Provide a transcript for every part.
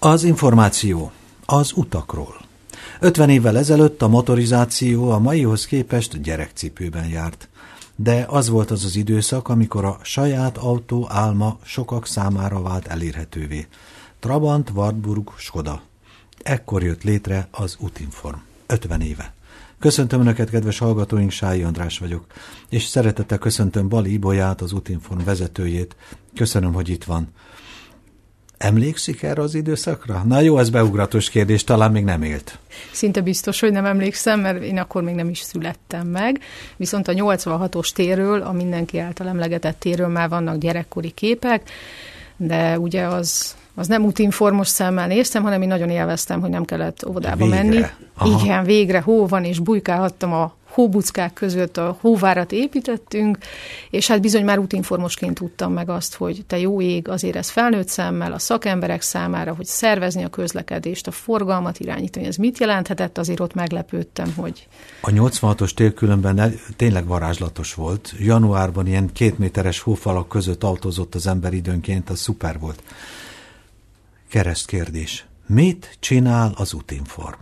Az információ az utakról. 50 évvel ezelőtt a motorizáció a maihoz képest gyerekcipőben járt. De az volt az az időszak, amikor a saját autó álma sokak számára vált elérhetővé. Trabant, Wartburg, Skoda. Ekkor jött létre az Útinform. 50 éve. Köszöntöm Önöket, kedves hallgatóink, Sályi András vagyok, és szeretettel köszöntöm Bali Ibolyát, az Útinform vezetőjét. Köszönöm, hogy itt van. Emlékszik erre az időszakra? Na jó, ez beugratos kérdés, talán még nem élt. Szinte biztos, hogy nem emlékszem, mert én akkor még nem is születtem meg. Viszont a 86-os térről, a mindenki által emlegetett térről már vannak gyerekkori képek, de ugye az nem útinformos szemmel néztem, hanem én nagyon élveztem, hogy nem kellett óvodába menni. Aha. Igen, végre hó van, és bujkálhattam a hóbuckák között, a hóvárat építettünk, és hát bizony már útinformosként tudtam meg azt, hogy te jó ég, azért ez felnőtt szemmel a szakemberek számára, hogy szervezni a közlekedést, a forgalmat irányítani, ez mit jelenthetett, azért ott meglepődtem, hogy... A 86-os tér különben tényleg varázslatos volt. Januárban ilyen 2 méteres hófalak között autózott az ember időnként, az szuper volt. Keresztkérdés. Mit csinál az Útinform?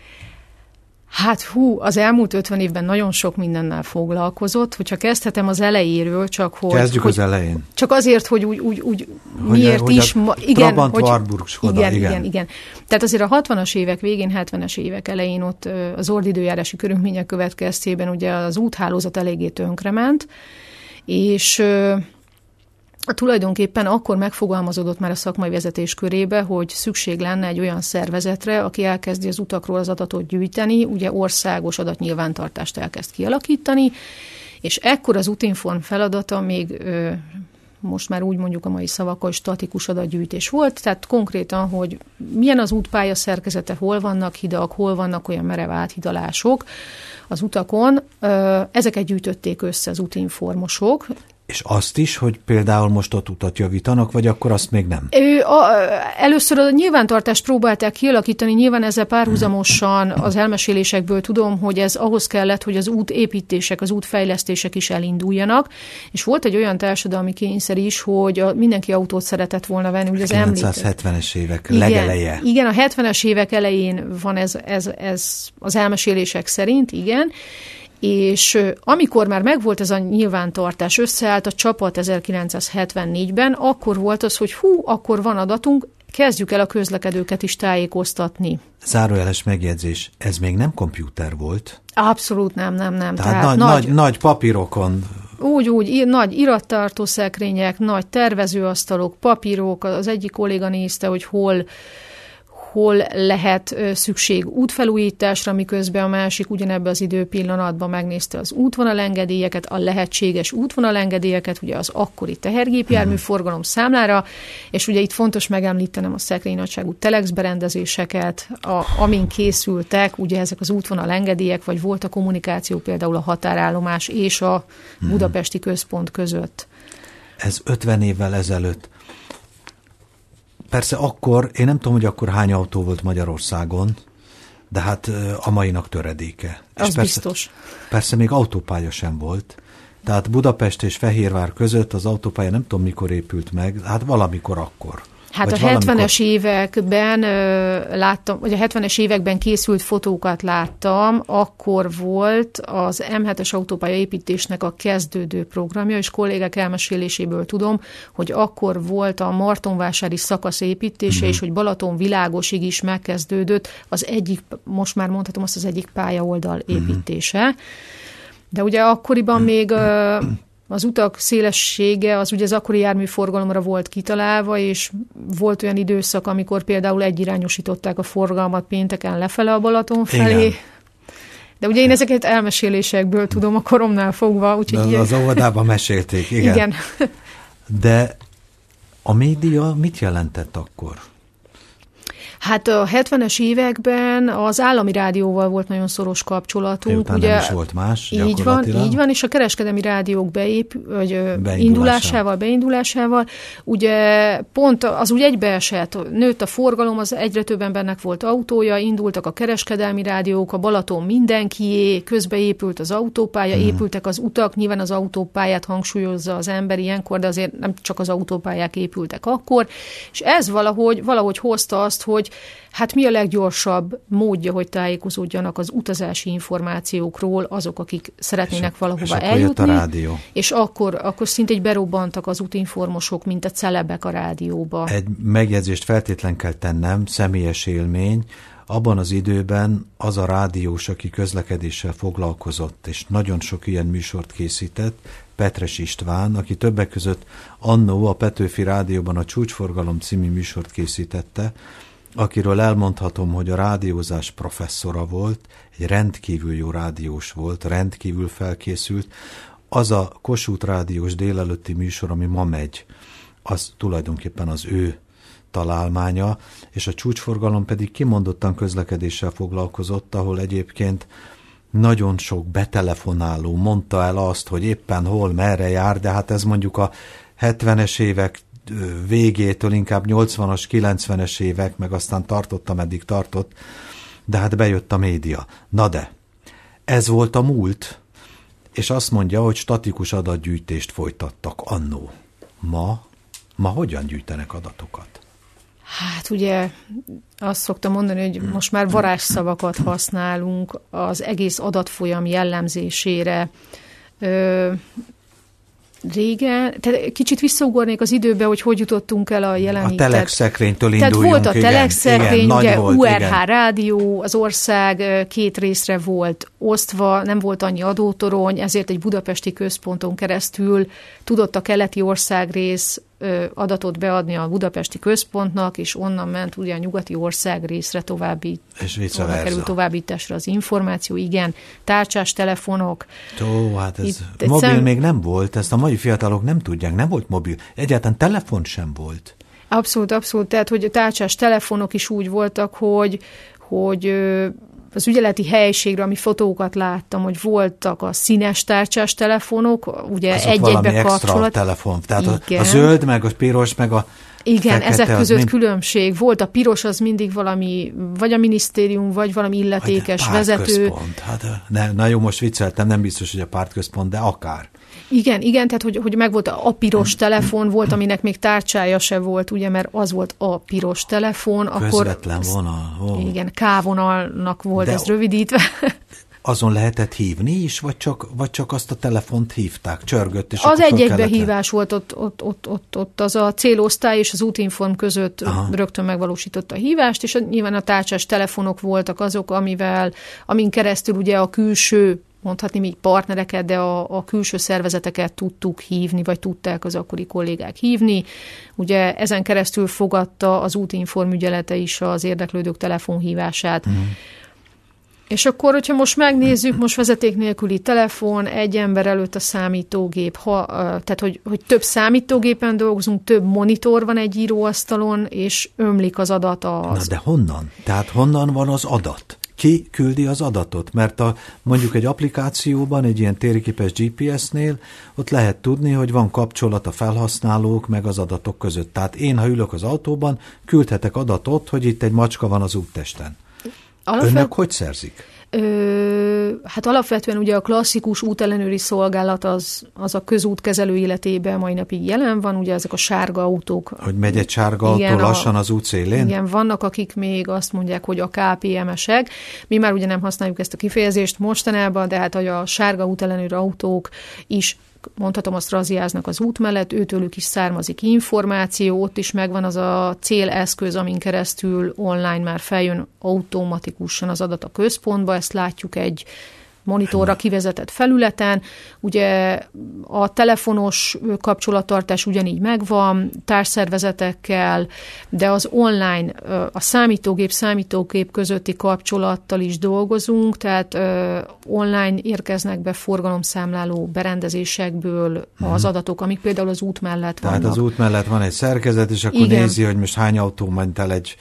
Hát az elmúlt 50 évben nagyon sok mindennel foglalkozott, hogyha kezdhetem az elejéről, csak hogy... Kezdjük az elején. Csak azért, hogy úgy miért hogy is... Igen, Trabant, Wartburg, Skoda, igen. Tehát azért a 60-as évek végén, 70-es évek elején ott az ordidőjárási körülmények következtében ugye az úthálózat eléggé tönkrement, és... Tulajdonképpen akkor megfogalmazódott már a szakmai vezetés körébe, hogy szükség lenne egy olyan szervezetre, aki elkezdi az utakról az adatot gyűjteni, ugye országos adatnyilvántartást elkezd kialakítani, és ekkor az Útinform feladata még most már úgy mondjuk a mai szavakkal, statikus adatgyűjtés volt, tehát konkrétan, hogy milyen az útpálya szerkezete, hol vannak hidak, hol vannak olyan merev áthidalások az utakon, ezeket gyűjtötték össze az útinformosok. És azt is, hogy például most ott utat javítanak, vagy akkor azt még nem? Először a nyilvántartást próbálták kialakítani, nyilván ezzel párhuzamosan az elmesélésekből tudom, hogy ez ahhoz kellett, hogy az útépítések, az útfejlesztések is elinduljanak, és volt egy olyan társadalmi kényszer is, hogy mindenki autót szeretett volna venni. Ugye az 1970-es évek legeleje. Igen, a 70-es évek elején van ez az elmesélések szerint, igen. És amikor már megvolt ez a nyilvántartás, összeállt a csapat 1974-ben, akkor volt az, hogy akkor van adatunk, kezdjük el a közlekedőket is tájékoztatni. Zárójeles megjegyzés, ez még nem kompjúter volt? Abszolút nem. Tehát nagy papírokon... Úgy, nagy irattartó szekrények, nagy tervezőasztalok, papírok, az egyik kolléga nézte, hogy hol lehet szükség útfelújításra, miközben a másik ugyanebben az időpillanatban megnézte az útvonalengedélyeket, a lehetséges útvonalengedélyeket, ugye az akkori tehergépjármű forgalom számlára, és ugye itt fontos megemlítenem a szekrénynagyságú telex berendezéseket, amin készültek ugye ezek az útvonalengedélyek, vagy volt a kommunikáció például a határállomás és a budapesti központ között. Ez 50 évvel ezelőtt. Persze akkor, én nem tudom, hogy akkor hány autó volt Magyarországon, de hát a mainak töredéke. Az és biztos. Persze még autópálya sem volt. Tehát Budapest és Fehérvár között az autópálya nem tudom mikor épült meg, hát valamikor akkor. Hát a 70-es években láttam, vagy a 70-es években készült fotókat láttam, akkor volt az M7-es autópálya építésnek a kezdődő programja, és kollégák elmeséléséből tudom, hogy akkor volt a Martonvásári szakasz építése, és hogy Balaton-Világosig is megkezdődött az egyik, most már mondhatom azt, az egyik pályaoldal építése. De ugye akkoriban még... Az utak szélessége az ugye az akkori járműforgalomra volt kitalálva, és volt olyan időszak, amikor például egyirányosították a forgalmat pénteken lefele a Balaton felé. Igen. De ugye én ezeket elmesélésekből tudom a koromnál fogva. Úgyhogy az óvodában mesélték, igen. De a média mit jelentett akkor? Hát a 70-es években az állami rádióval volt nagyon szoros kapcsolatunk. Ugye, nem is volt más, így van, és a kereskedelmi rádiók beindulásával, ugye pont az úgy egybeesett, nőtt a forgalom, az egyre több embernek volt autója, indultak a kereskedelmi rádiók, a Balaton mindenkié, közbe épült az autópálya, épültek az utak, nyilván az autópályát hangsúlyozza az ember ilyenkor, de azért nem csak az autópályák épültek akkor, és ez valahogy hozta azt, hogy hát mi a leggyorsabb módja, hogy tájékozódjanak az utazási információkról azok, akik szeretnének valahova eljutni. És a rádió. És akkor szinte így berobbantak az útinformosok, mint a celebek a rádióba. Egy megjegyzést feltétlen kell tennem, személyes élmény. Abban az időben az a rádiós, aki közlekedéssel foglalkozott, és nagyon sok ilyen műsort készített, Petres István, aki többek között annó a Petőfi Rádióban a Csúcsforgalom című műsort készítette, akiről elmondhatom, hogy a rádiózás professzora volt, egy rendkívül jó rádiós volt, rendkívül felkészült. Az a Kossuth rádiós délelőtti műsor, ami ma megy, az tulajdonképpen az ő találmánya, és a Csúcsforgalom pedig kimondottan közlekedéssel foglalkozott, ahol egyébként nagyon sok betelefonáló mondta el azt, hogy éppen hol, merre jár, de hát ez mondjuk a 70-es évek végétől inkább 80-as, 90-es évek, meg aztán tartott, ameddig tartott, de hát bejött a média. Na de, ez volt a múlt, és azt mondja, hogy statikus adatgyűjtést folytattak annó. Ma hogyan gyűjtenek adatokat? Hát ugye azt szoktam mondani, hogy most már varázsszavakat használunk az egész adatfolyam jellemzésére. Régen, tehát kicsit visszaugornék az időbe, hogy jutottunk el a jelenig. A telexszekrénytől induljunk. Tehát volt a telexszekrény, ugye URH igen. Rádió, az ország két részre volt osztva, nem volt annyi adótorony, ezért egy budapesti központon keresztül tudott a keleti országrész adatot beadni a budapesti központnak, és onnan ment ugye a nyugati országrészre került továbbításra az információ, igen, tárcsás telefonok. Hát ez mobil még nem volt, ezt a mai fiatalok nem tudják, nem volt mobil, egyáltalán telefon sem volt. Abszolút, tehát hogy a tárcsás telefonok is úgy voltak, hogy az ügyeleti helyiségre, ami fotókat láttam, hogy voltak a színes tárcsás telefonok, ugye egy-egybe kapcsolat. Telefon, tehát a zöld, meg a piros, meg a igen, fekete, ezek között különbség. Volt a piros, az mindig valami, vagy a minisztérium, vagy valami illetékes vezető. Hát, na jó, most vicceltem, nem biztos, hogy a pártközpont, de akár. Igen, tehát hogy megvolt a piros telefon, volt, aminek még tárcsája se volt, ugye, mert az volt a piros telefon. Közvetlen vonal. Igen, K-vonalnak volt ez rövidítve. Azon lehetett hívni is, vagy csak azt a telefont hívták, csörgött, és az egy-egybe hívás volt ott az a célosztály és az útinform között rögtön megvalósította a hívást, és nyilván a tárcsás telefonok voltak azok, amin keresztül ugye a külső, mondhatni még partnereket, de a külső szervezeteket tudtuk hívni, vagy tudták az akkori kollégák hívni. Ugye ezen keresztül fogadta az útinform ügyelete is az érdeklődők telefonhívását. És akkor, hogyha most megnézzük, most vezeték nélküli telefon, egy ember előtt a számítógép, tehát hogy több számítógépen dolgozunk, több monitor van egy íróasztalon, és ömlik az adat. Na de honnan? Tehát honnan van az adat? Ki küldi az adatot? Mert mondjuk egy applikációban, egy ilyen térképes GPS-nél ott lehet tudni, hogy van kapcsolat a felhasználók meg az adatok között. Tehát én, ha ülök az autóban, küldhetek adatot, hogy itt egy macska van az úttesten. Önök hogy szerzik? Hát alapvetően ugye a klasszikus útellenőri szolgálat az a közútkezelő életében mai napig jelen van, ugye ezek a sárga autók. Hogy megy egy sárga autó lassan az út szélén? Igen, vannak, akik még azt mondják, hogy a KPMS-ek. Mi már ugye nem használjuk ezt a kifejezést mostanában, de hát hogy a sárga útellenőri autók is, mondhatom, azt raziáznak az út mellett, őtőlük is származik információ, ott is megvan az a céleszköz, amin keresztül online már feljön automatikusan az adat a központba, ezt látjuk egy monitorra kivezetett felületen. Ugye a telefonos kapcsolattartás ugyanígy megvan, társszervezetekkel, de az online, a számítógép közötti kapcsolattal is dolgozunk, tehát online érkeznek be forgalomszámláló berendezésekből az adatok, amik például az út mellett vannak. Tehát az út mellett van egy szerkezet, és akkor nézi, hogy most hány autó ment el egy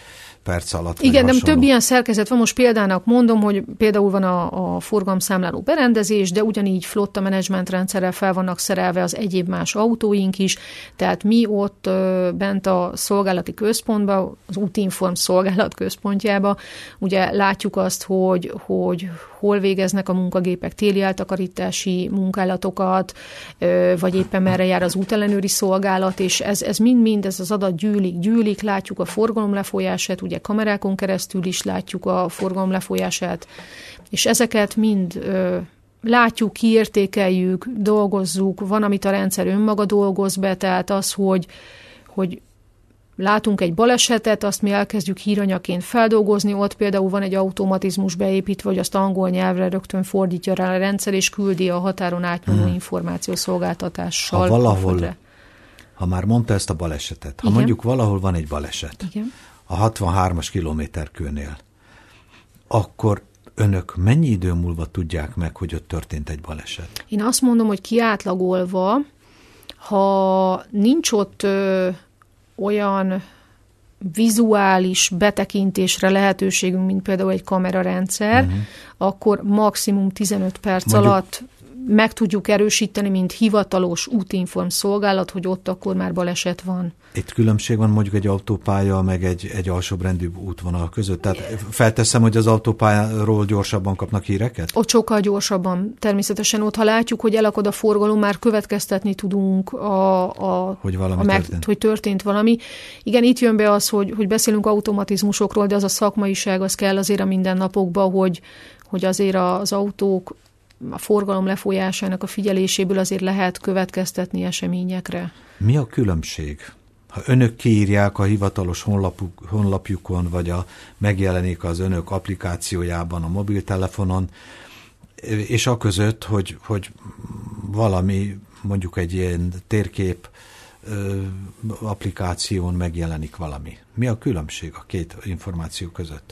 perc alatt. Igen, nem több ilyen szerkezet van. Most példának mondom, hogy például van a forgalomszámláló berendezés, de ugyanígy flotta menedzsment rendszerrel fel vannak szerelve az egyéb más autóink is, tehát mi ott bent a szolgálati központban, az Útinform szolgálat központjába, ugye látjuk azt, hogy hol végeznek a munkagépek téli eltakarítási munkálatokat, vagy éppen merre jár az útellenőri szolgálat, és ez mind ez az adat gyűlik, látjuk a forgalom lefolyását, ugye kamerákon keresztül is látjuk a forgalom lefolyását, és ezeket mind látjuk, kiértékeljük, dolgozzuk, van, amit a rendszer önmaga dolgoz be, tehát az, hogy látunk egy balesetet, azt mi elkezdjük híranyaként feldolgozni, ott például van egy automatizmus beépítve, hogy azt angol nyelvre rögtön fordítja rá a rendszer, és küldi a határon átnyúló információszolgáltatással. Ha valahol, ha már mondta ezt a balesetet, ha mondjuk valahol van egy baleset, igen, a 63-as kilométerkőnél, akkor önök mennyi idő múlva tudják meg, hogy ott történt egy baleset? Én azt mondom, hogy kiátlagolva, ha nincs ott olyan vizuális betekintésre lehetőségünk, mint például egy kamerarendszer, akkor maximum 15 perc alatt meg tudjuk erősíteni, mint hivatalos útinform szolgálat, hogy ott akkor már baleset van. Itt különbség van mondjuk egy autópálya, meg egy alsóbrendű útvonal között? Tehát felteszem, hogy az autópályáról gyorsabban kapnak híreket? Ott sokkal gyorsabban. Természetesen ott, ha látjuk, hogy elakad a forgalom, már következtetni tudunk, hogy történt valami. Igen, itt jön be az, hogy beszélünk automatizmusokról, de az a szakmaiság, az kell azért a mindennapokban, hogy azért az autók a forgalom lefolyásának a figyeléséből azért lehet következtetni eseményekre. Mi a különbség? Ha önök kiírják a hivatalos honlapjukon, vagy megjelenik az önök applikációjában, a mobiltelefonon, és a között, hogy valami, mondjuk egy ilyen térkép applikáción megjelenik valami. Mi a különbség a két információ között?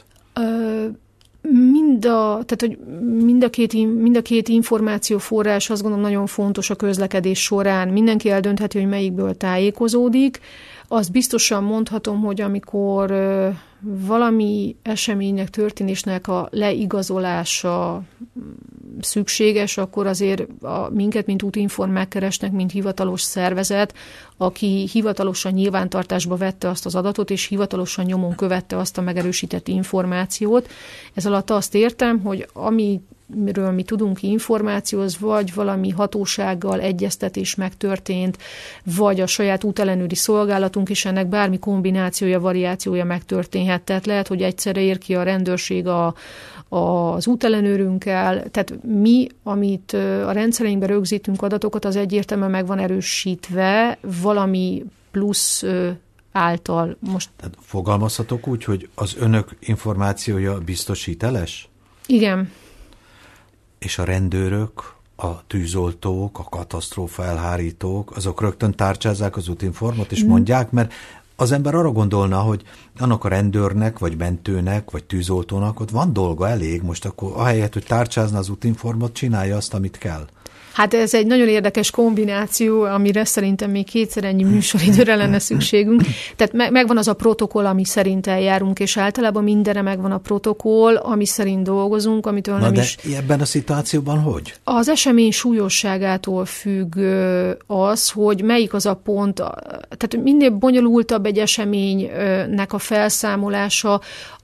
Mind a két információforrás azt gondolom nagyon fontos a közlekedés során. Mindenki eldöntheti, hogy melyikből tájékozódik. Azt biztosan mondhatom, hogy amikor valami eseménynek, történésnek a leigazolása szükséges, akkor azért minket, mint Útinform megkeresnek, mint hivatalos szervezet, aki hivatalosan nyilvántartásba vette azt az adatot, és hivatalosan nyomon követte azt a megerősített információt. Ez alatt azt értem, hogy amiről mi tudunk információhoz, vagy valami hatósággal egyeztetés megtörtént, vagy a saját útellenőri szolgálatunk, és ennek bármi kombinációja, variációja megtörténhet. Tehát lehet, hogy egyszerre ér ki a rendőrség az útellenőrünkkel, tehát mi, amit a rendszereinkben rögzítünk adatokat, az egyértelműen meg van erősítve valami plusz által. Most... Tehát fogalmazhatok úgy, hogy az önök információja biztos hiteles? Igen. És a rendőrök, a tűzoltók, a katasztrófa elhárítók, azok rögtön tárcsázzák az Útinformot, és mondják, mert az ember arra gondolna, hogy annak a rendőrnek, vagy mentőnek, vagy tűzoltónak ott van dolga elég, most akkor ahelyett, hogy tárcsázna az Útinformot, csinálja azt, amit kell. Hát ez egy nagyon érdekes kombináció, amire szerintem még kétszer ennyi műsoridőre lenne szükségünk. Tehát megvan az a protokoll, ami szerint eljárunk, és általában mindenre megvan a protokoll, ami szerint dolgozunk, amitől nem is... De ebben a szituációban hogy? Az esemény súlyosságától függ az, hogy melyik az a pont, tehát minél bonyolultabb egy eseménynek a felszámolása,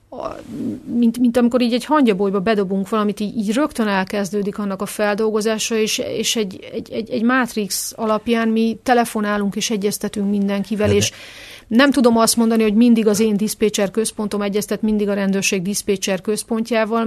mint amikor így egy hangyabolyba bedobunk valamit, így rögtön elkezdődik annak a feldolgozása, és egy mátrix alapján mi telefonálunk és egyeztetünk mindenkivel, és nem tudom azt mondani, hogy mindig az én diszpécser központom egyeztet mindig a rendőrség diszpécser központjával,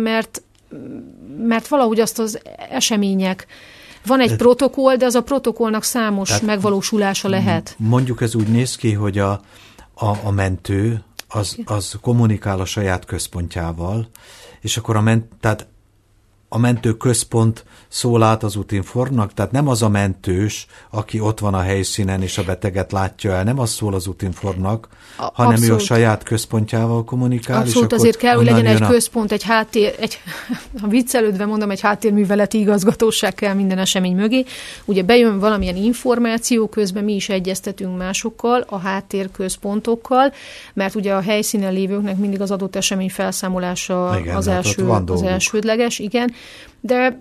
mert valahogy azt az események... Van egy protokoll, de az a protokollnak számos megvalósulása lehet. Mondjuk ez úgy néz ki, hogy a mentő az kommunikál a saját központjával, és akkor tehát a mentőközpont szól át az Utinformnak, tehát nem az a mentős, aki ott van a helyszínen és a beteget látja el, nem az szól az Utinformnak, hanem abszolút. Ő a saját központjával kommunikál. Abszolút, és azért kell, hogy legyen egy központ, egy háttér, ha viccelődve mondom, egy háttérműveleti igazgatóság kell minden esemény mögé. Ugye bejön valamilyen információ, közben mi is egyeztetünk másokkal, a háttérközpontokkal, mert ugye a helyszínen lévőknek mindig az adott esemény felszámolása igen, az elsődleges, igen. De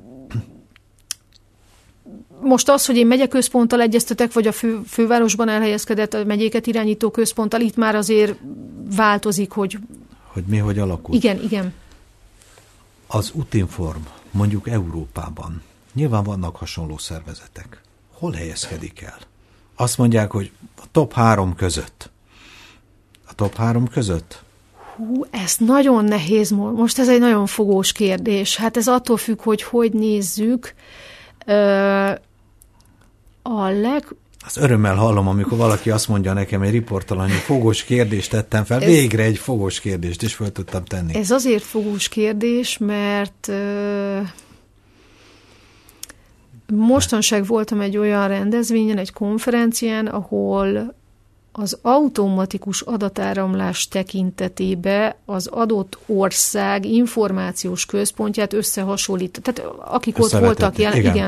most az, hogy én megyeközponttal egyeztetek, vagy a fővárosban elhelyezkedett a megyéket irányító központtal, itt már azért változik, hogy mi, hogy alakul. Igen. Az Utinform, mondjuk Európában, nyilván vannak hasonló szervezetek. Hol helyezkedik el? Azt mondják, hogy a top 3 között. A top 3 között? Ez nagyon nehéz. Most ez egy nagyon fogós kérdés. Hát ez attól függ, hogy nézzük. Azt örömmel hallom, amikor valaki azt mondja nekem egy riportalany, hogy fogós kérdést tettem fel. Végre egy fogós kérdést is fel tudtam tenni. Ez azért fogós kérdés, mert mostanság voltam egy olyan rendezvényen, egy konferencián, ahol az automatikus adatáramlás tekintetében az adott ország információs központját összehasonlít. Tehát akik ott voltak jelen, igen.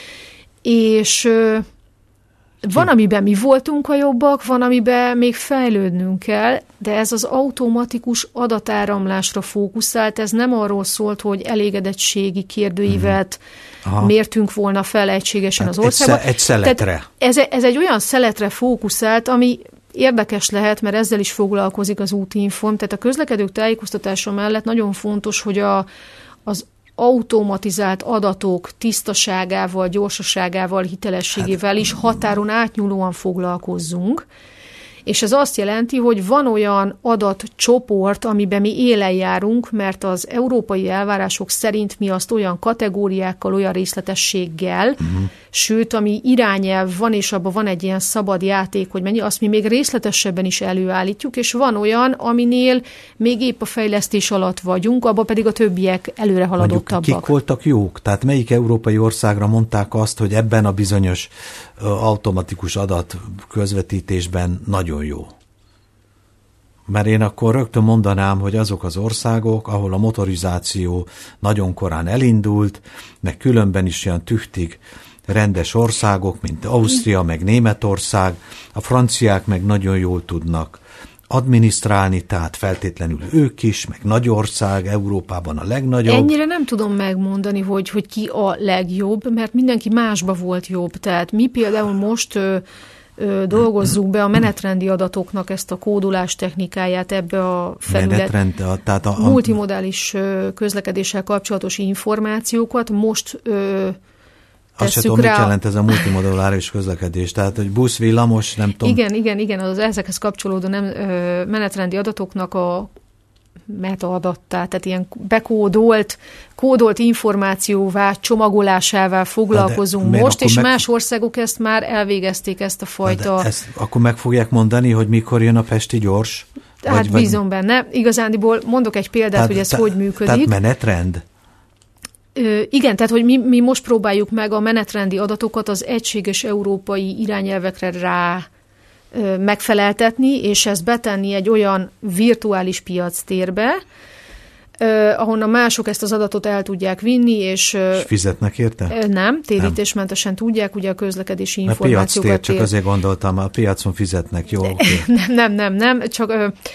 És van, amiben mi voltunk a jobbak, van, amiben még fejlődnünk kell, de ez az automatikus adatáramlásra fókuszált, ez nem arról szólt, hogy elégedettségi kérdőívet mértünk volna fel egységesen az országban. Egy szeletre. Ez egy olyan szeletre fókuszált, ami érdekes lehet, mert ezzel is foglalkozik az Utinform. Tehát a közlekedők tájékoztatása mellett nagyon fontos, hogy az automatizált adatok tisztaságával, gyorsaságával, hitelességével is határon átnyúlóan foglalkozzunk. És ez azt jelenti, hogy van olyan adatcsoport, amiben mi élen járunk, mert az európai elvárások szerint mi azt olyan kategóriákkal, olyan részletességgel, sőt, ami irányelv van, és abban van egy ilyen szabad játék, hogy mennyi, azt mi még részletesebben is előállítjuk, és van olyan, aminél még épp a fejlesztés alatt vagyunk, abban pedig a többiek előre haladottabbak. Kik voltak jók? Tehát melyik európai országra mondták azt, hogy ebben a bizonyos automatikus adat közvetítésben nagyon jó? Mert én akkor rögtön mondanám, hogy azok az országok, ahol a motorizáció nagyon korán elindult, meg különben is olyan tüchtig rendes országok, mint Ausztria, meg Németország, a franciák meg nagyon jól tudnak adminisztrálni, tehát feltétlenül ők is, meg nagy ország, Európában a legnagyobb. Ennyire nem tudom megmondani, hogy ki a legjobb, mert mindenki másba volt jobb. Tehát mi például most dolgozzuk be a menetrendi adatoknak ezt a kódolás technikáját ebbe a tehát a multimodális közlekedéssel kapcsolatos információkat. Most azt se tudom, mit jelent ez a multimoduláris közlekedés, tehát hogy busz, villamos, nem tudom. Igen, az ezekhez kapcsolódó menetrendi adatoknak a metaadattá, tehát ilyen kódolt információvá, csomagolásává foglalkozunk most, és más országok ezt már elvégezték, ezt a fajta... Akkor meg fogják mondani, hogy mikor jön a pesti gyors? Hát bízom benne. Igazándiból mondok egy példát, hogy ez hogy működik. Tehát menetrend? Igen, tehát hogy mi most próbáljuk meg a menetrendi adatokat az egységes európai irányelvekre rá megfeleltetni, és ezt betenni egy olyan virtuális piactérbe, ahonnan mások ezt az adatot el tudják vinni, és fizetnek érte? Nem, térítésmentesen tudják, ugye a közlekedési információkat. A piactér, csak azért gondoltam, a piacon fizetnek, jó? Okay. Nem, csak...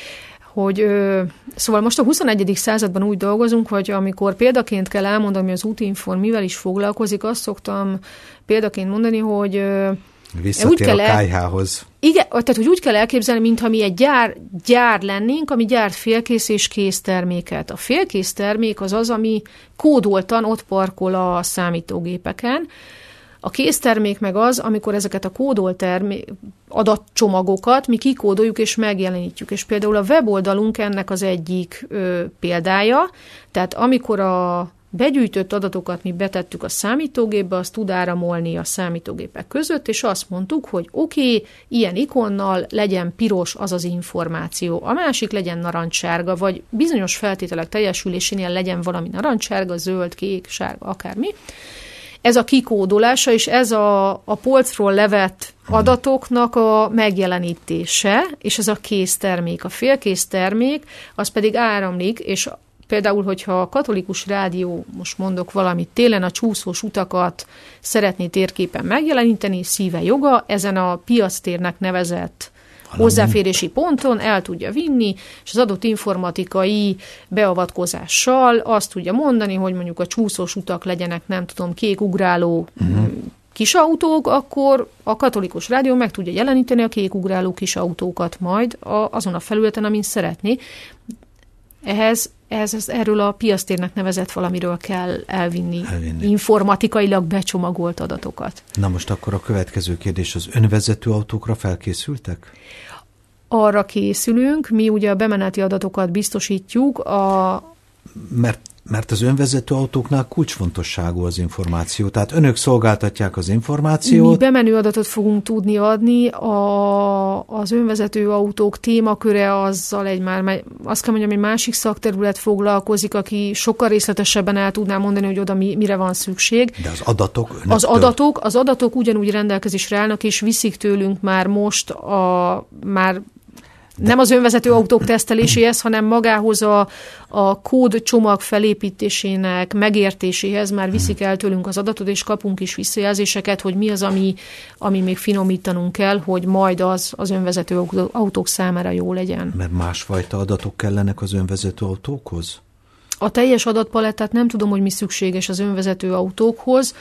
Szóval most a 21. században úgy dolgozunk, hogy amikor példaként kell elmondani, hogy az Utinform mivel is foglalkozik, azt szoktam példaként mondani, hogy visszatér a kályhához. Igen, tehát hogy úgy kell elképzelni, mintha mi egy gyár lennénk, ami gyárt félkész és kész terméket. A félkész termék az, ami kódoltan ott parkol a számítógépeken. A késztermék meg az, amikor ezeket a kódolt adatcsomagokat mi kikódoljuk és megjelenítjük. És például a weboldalunk ennek az egyik példája, tehát amikor a begyűjtött adatokat mi betettük a számítógépbe, azt tud áramolni a számítógépek között, és azt mondtuk, hogy oké, ilyen ikonnal legyen piros az az információ, a másik legyen narancssárga, vagy bizonyos feltételek teljesülésénél legyen valami narancssárga, zöld, kék, sárga, akármi. Ez a kikódolása, és ez a polcról levett adatoknak a megjelenítése, és ez a késztermék. A félkész termék, az pedig áramlik, és például, hogyha a Katolikus Rádió, most mondok valamit, télen a csúszós utakat szeretné térképen megjeleníteni, szíve joga, ezen a piactérnek nevezett hozzáférési ponton el tudja vinni, és az adott informatikai beavatkozással azt tudja mondani, hogy mondjuk a csúszós utak legyenek, nem tudom, kék ugráló kis autók, akkor a Katolikus Rádió meg tudja jeleníteni a kék ugráló kis autókat majd azon a felületen, amin szeretné. Erről a piactérnek nevezett valamiről kell elvinni informatikailag becsomagolt adatokat. Na most akkor a következő kérdés, az önvezető autókra felkészültek? Arra készülünk, mi ugye a bemeneti adatokat biztosítjuk, Mert az önvezető autóknál kulcsfontosságú az információ. Tehát önök szolgáltatják az információt. Mi bemenő adatot fogunk tudni adni, az önvezető autók témaköre azzal azt kell mondjam, egy másik szakterület foglalkozik, aki sokkal részletesebben el tudná mondani, hogy oda mire van szükség. De az adatok? Az adatok ugyanúgy rendelkezésre állnak, és viszik tőlünk már most nem az önvezető autók teszteléséhez, hanem magához a kódcsomag felépítésének megértéséhez már viszik el tőlünk az adatot, és kapunk is visszajelzéseket, hogy mi az, ami még finomítanunk kell, hogy majd az önvezető autók számára jó legyen. Mert másfajta adatok kellenek az önvezető autókhoz? A teljes adatpalettát nem tudom, hogy mi szükséges az önvezető autókhoz.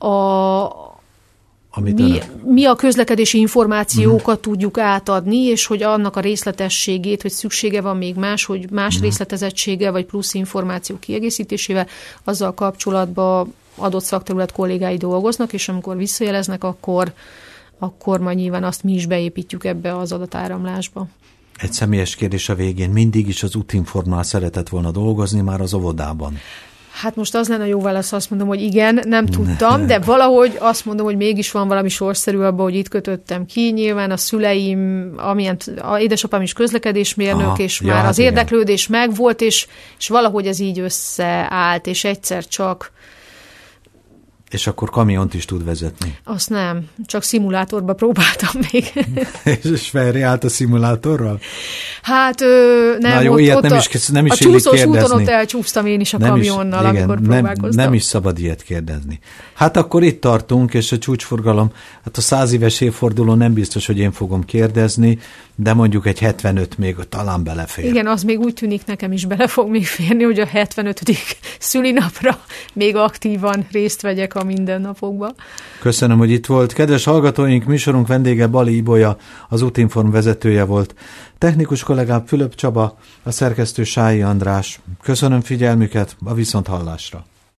Mi a közlekedési információkat tudjuk átadni, és hogy annak a részletességét, hogy szüksége van még hogy más részletezettsége, vagy plusz információ kiegészítésével, azzal kapcsolatban adott szakterület kollégái dolgoznak, és amikor visszajeleznek, akkor majd nyilván azt mi is beépítjük ebbe az adatáramlásba. Egy személyes kérdés a végén. Mindig is az Utinformnál szeretett volna dolgozni, már az óvodában? Hát most az lenne jó válasz, azt mondom, hogy igen, nem tudtam, de valahogy azt mondom, hogy mégis van valami sorszerű abban, hogy itt kötöttem ki. Nyilván a szüleim, a édesapám is közlekedésmérnök, és már az érdeklődés megvolt, és valahogy ez így összeállt, és egyszer csak... És akkor kamiont is tud vezetni? Azt nem, csak szimulátorba próbáltam még. És felreállt a szimulátorral? Hát nem. Na jó, ilyet nem is illik kérdezni. A csúszós úton ott elcsúsztam én is a kamionnal, amikor próbálkoztam. Nem is szabad ilyet kérdezni. Hát akkor itt tartunk, és a csúcsforgalom, hát a 100 éves évforduló nem biztos, hogy én fogom kérdezni, de mondjuk egy 75 még talán belefér. Igen, az még úgy tűnik, nekem is bele fog még férni, hogy a 75. szülinapra még aktívan részt vegyek a mindennapokba. Köszönöm, hogy itt volt. Kedves hallgatóink, műsorunk vendége Bali Ibolya, az Utinform vezetője volt. Technikus kollégám Fülöp Csaba, a szerkesztő Sályi András. Köszönöm figyelmüket, a viszonthallásra.